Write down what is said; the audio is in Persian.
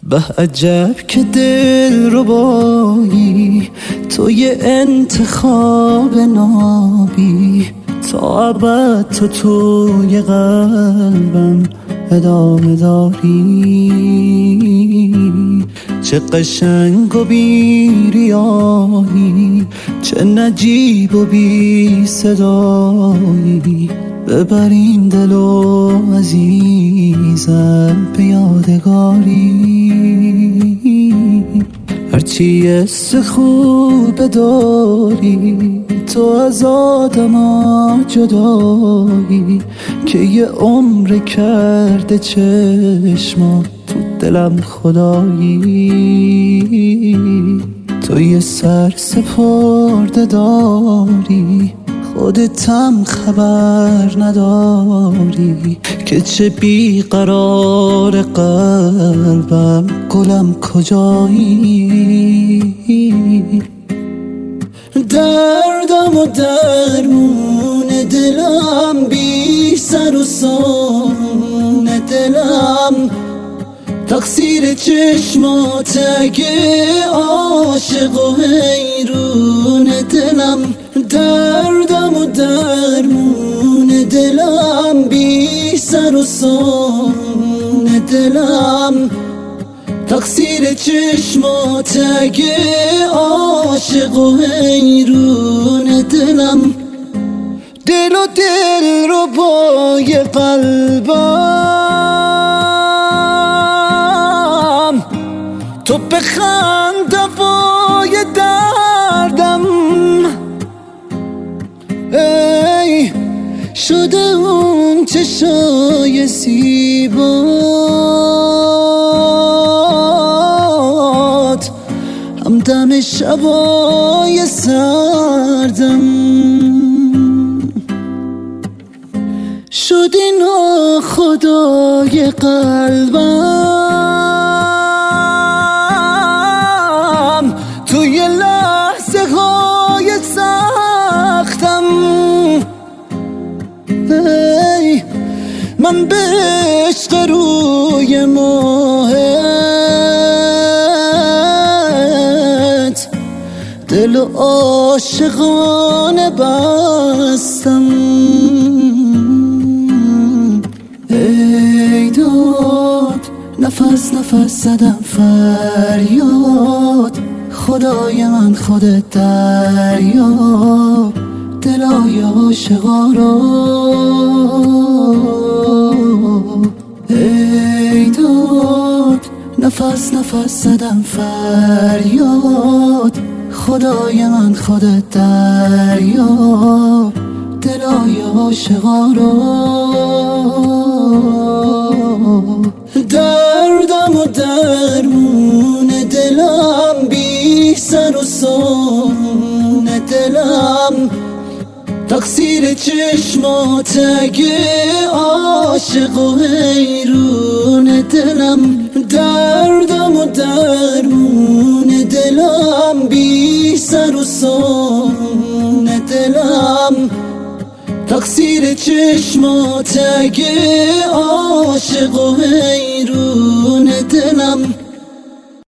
به عجب که دل ربایی، توی انتخاب نابی، تا ابد تو توی قلبم ادامه داری. چه قشنگ و بی ریایی، چه نجیب و بی صدایی، ببر این دل و عزیزم به یادگاری. هرچی حس خوب داری، تو از آدما جدایی، که یه عمر کرده چشما تو دلم خدایی. تو یه سر سپرده داری، خودتم خبر نداری، که چه بیقرار قلبم گلم کجایی. دردم و درمون دلم، بی سر و سامون دلم، تقصیر چشمات اگه عاشق و حیرون دلم. دردم و درمون دلم، بی سر و سامون دلم، تقصیر چشمات اگه عاشق و حیرون دلم. دل و دل رو بای قلبم، تو بخند دوای دردم. ای شده اون چشای زیبات، همدم شبای سردم. شدی ناخدای قلبم، توی لحظه های سختم. ای من به عشق روی ماهت دل و عاشقانه بستم. ای داد نفس نفس زدم فریاد، خدای من خودت دریاب دلای عاشقا رو. ای داد نفس نفس زدم فریاد، خدای من خودت دریاب دلای عاشقا رو. دردم و درمون دلم، بی سر و سامون دلم، تقصیر چشمات اگه عاشق و حیرون دلم. دردم و درمون دلم، بی سر و سامون دلم، تقصیر چشمات اگه عاشق و حیرون دلم.